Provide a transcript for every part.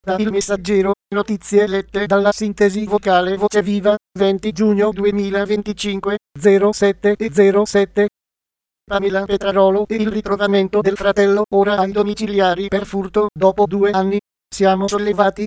Da Il Messaggero, notizie lette dalla sintesi vocale Voce Viva, 20 giugno 2025, 07:07. Pamela Petrarolo e il ritrovamento del fratello ora ai domiciliari per furto dopo 2 anni. Siamo sollevati.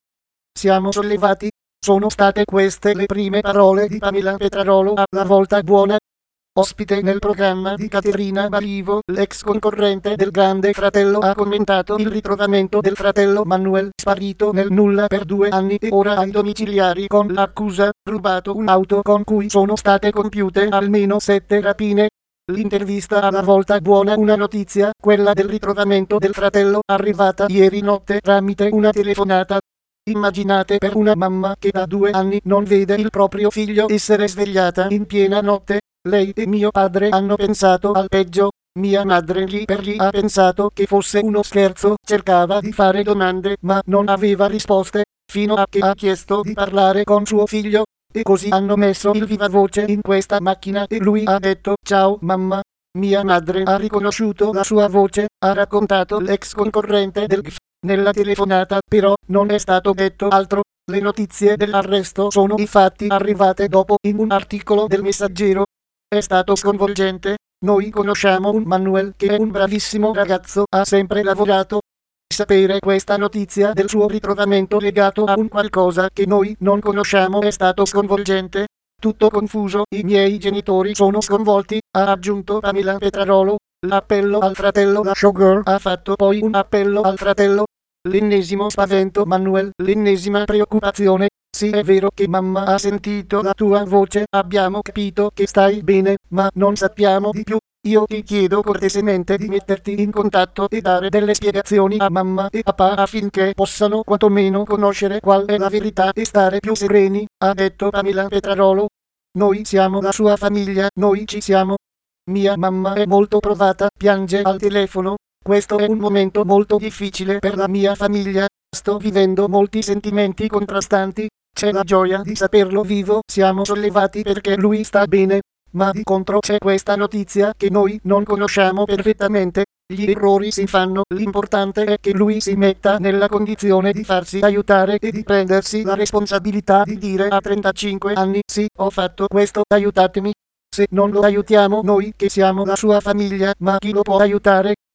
Siamo sollevati. Sono state queste le prime parole di Pamela Petrarolo alla Volta Buona. Ospite nel programma di Caterina Balivo, l'ex concorrente del Grande Fratello ha commentato il ritrovamento del fratello Manuel sparito nel nulla per 2 anni e ora ai domiciliari con l'accusa, rubato un'auto con cui sono state compiute almeno 7 rapine. L'intervista alla Volta Buona, una notizia, quella del ritrovamento del fratello, arrivata ieri notte tramite una telefonata. Immaginate per una mamma che da 2 anni non vede il proprio figlio essere svegliata in piena notte. Lei e mio padre hanno pensato al peggio. Mia madre lì per lì ha pensato che fosse uno scherzo, cercava di fare domande ma non aveva risposte, fino a che ha chiesto di parlare con suo figlio. E così hanno messo il vivavoce in questa macchina e lui ha detto ciao mamma. Mia madre ha riconosciuto la sua voce, ha raccontato l'ex concorrente del GF. Nella telefonata però non è stato detto altro. Le notizie dell'arresto sono infatti arrivate dopo in un articolo del Messaggero. È stato sconvolgente. Noi conosciamo un Manuel che è un bravissimo ragazzo, ha sempre lavorato. Sapere questa notizia del suo ritrovamento legato a un qualcosa che noi non conosciamo è stato sconvolgente. Tutto confuso, i miei genitori sono sconvolti, ha aggiunto Pamela Petrarolo. L'appello al fratello, la showgirl ha fatto poi un appello al fratello. L'ennesimo spavento Manuel, l'ennesima preoccupazione. Sì, è vero che mamma ha sentito la tua voce, abbiamo capito che stai bene, ma non sappiamo di più. Io ti chiedo cortesemente di metterti in contatto e dare delle spiegazioni a mamma e papà affinché possano quantomeno conoscere qual è la verità e stare più sereni, ha detto Pamela Petrarolo. Noi siamo la sua famiglia, noi ci siamo. Mia mamma è molto provata, piange al telefono. Questo è un momento molto difficile per la mia famiglia. Sto vivendo molti sentimenti contrastanti. C'è la gioia di saperlo vivo, siamo sollevati perché lui sta bene. Ma di contro c'è questa notizia che noi non conosciamo perfettamente. Gli errori si fanno, l'importante è che lui si metta nella condizione di farsi aiutare e di prendersi la responsabilità di dire a 35 anni sì, ho fatto questo, aiutatemi. Se non lo aiutiamo noi che siamo la sua famiglia, ma chi lo può aiutare?